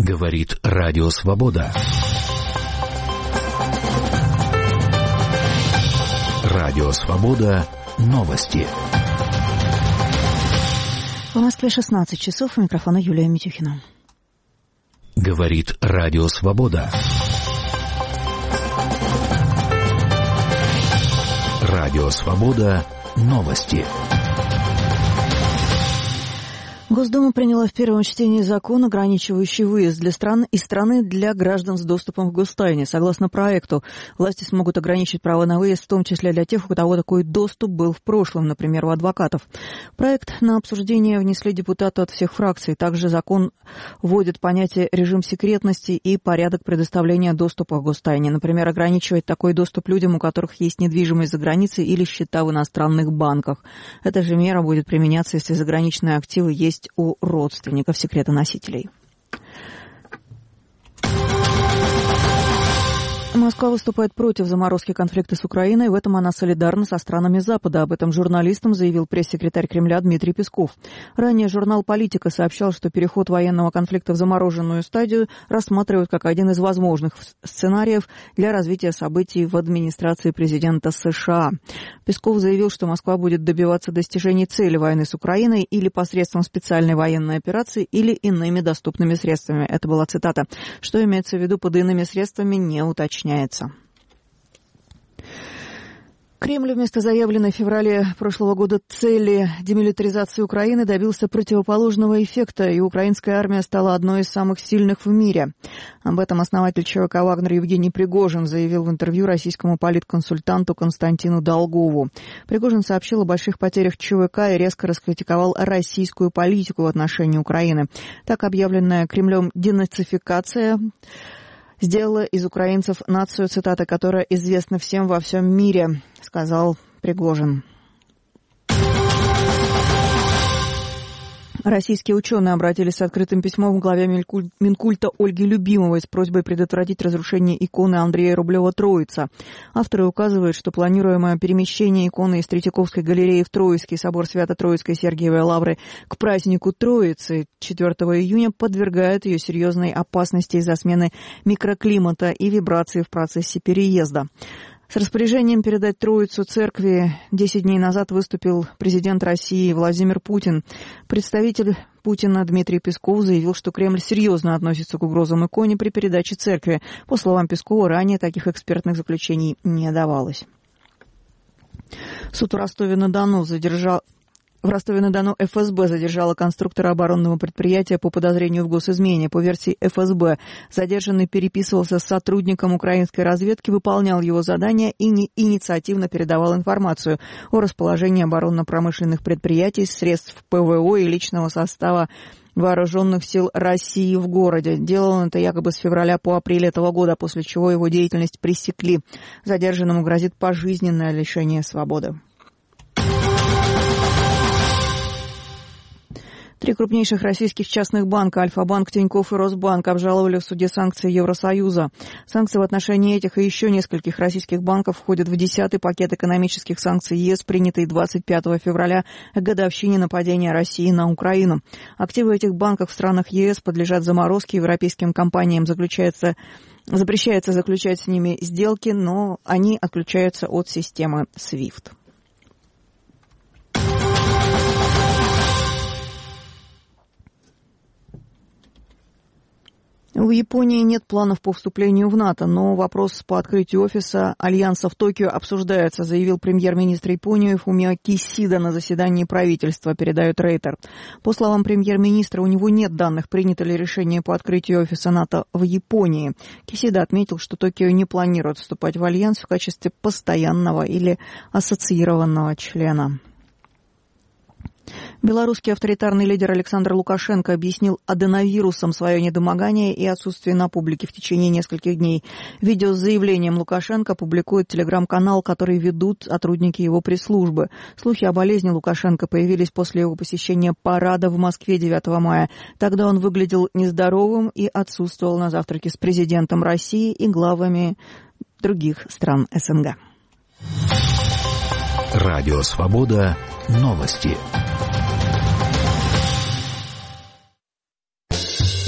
Говорит Радио Свобода. Радио Свобода. Новости. В Москве 16 часов. У микрофона Юлия Митюхина. Говорит Радио Свобода. Радио Свобода. Новости. Госдума приняла в первом чтении закон, ограничивающий выезд из страны для граждан с доступом к гостайне. Согласно проекту, власти смогут ограничить право на выезд, в том числе для тех, у кого такой доступ был в прошлом, например, у адвокатов. Проект на обсуждение внесли депутаты от всех фракций. Также закон вводит понятие «режим секретности» и порядок предоставления доступа к гостайне. Например, ограничивать такой доступ людям, у которых есть недвижимость за границей или счета в иностранных банках. Эта же мера будет применяться, если заграничные активы есть у родственников секретоносителей. Москва выступает против заморозки конфликта с Украиной. В этом она солидарна со странами Запада. Об этом журналистам заявил пресс-секретарь Кремля Дмитрий Песков. Ранее журнал «Политика» сообщал, что переход военного конфликта в замороженную стадию рассматривают как один из возможных сценариев для развития событий в администрации президента США. Песков заявил, что Москва будет добиваться достижений цели войны с Украиной или посредством специальной военной операции, или иными доступными средствами. Это была цитата. Что имеется в виду под иными средствами, не уточняется. Кремль вместо заявленной в феврале прошлого года цели демилитаризации Украины добился противоположного эффекта, и украинская армия стала одной из самых сильных в мире. Об этом основатель ЧВК «Вагнер» Евгений Пригожин заявил в интервью российскому политконсультанту Константину Долгову. Пригожин сообщил о больших потерях ЧВК и резко раскритиковал российскую политику в отношении Украины. Так, объявленная Кремлем денацификация сделала из украинцев нацию, цитата, которая известна всем во всем мире, сказал Пригожин. Российские ученые обратились с открытым письмом к главе Минкульта Ольге Любимовой с просьбой предотвратить разрушение иконы Андрея Рублева-Троица. Авторы указывают, что планируемое перемещение иконы из Третьяковской галереи в Троицкий собор Свято-Троицкой Сергиевой Лавры к празднику Троицы 4 июня подвергает ее серьезной опасности из-за смены микроклимата и вибраций в процессе переезда. С распоряжением передать Троицу церкви 10 дней назад выступил президент России Владимир Путин. Представитель Путина Дмитрий Песков заявил, что Кремль серьезно относится к угрозам иконе при передаче церкви. По словам Пескова, ранее таких экспертных заключений не давалось. Суд в Ростове-на-Дону ФСБ задержала конструктора оборонного предприятия по подозрению в госизмене. По версии ФСБ, задержанный переписывался с сотрудником украинской разведки, выполнял его задания и инициативно передавал информацию о расположении оборонно-промышленных предприятий, средств ПВО и личного состава Вооруженных сил России в городе. Делал он это якобы с февраля по апрель этого года, после чего его деятельность пресекли. Задержанному грозит пожизненное лишение свободы. Три крупнейших российских частных банка Альфа-банк, Тинькофф и Росбанк обжаловали в суде санкции Евросоюза. Санкции в отношении этих и еще нескольких российских банков входят в 10-й пакет экономических санкций ЕС, принятый 25 февраля к годовщине нападения России на Украину. Активы этих банков в странах ЕС подлежат заморозке. Европейским компаниям запрещается заключать с ними сделки, но они отключаются от системы SWIFT. В Японии нет планов по вступлению в НАТО, но вопрос по открытию офиса Альянса в Токио обсуждается, заявил премьер-министр Японии Фумио Кисида на заседании правительства, передает Рейтер. По словам премьер-министра, у него нет данных, принято ли решение по открытию офиса НАТО в Японии. Кисида отметил, что Токио не планирует вступать в Альянс в качестве постоянного или ассоциированного члена. Белорусский авторитарный лидер Александр Лукашенко объяснил аденовирусом свое недомогание и отсутствие на публике в течение нескольких дней. Видео с заявлением Лукашенко публикует телеграм-канал, который ведут сотрудники его пресс-службы. Слухи о болезни Лукашенко появились после его посещения парада в Москве 9 мая. Тогда он выглядел нездоровым и отсутствовал на завтраке с президентом России и главами других стран СНГ. Радио Свобода. Новости.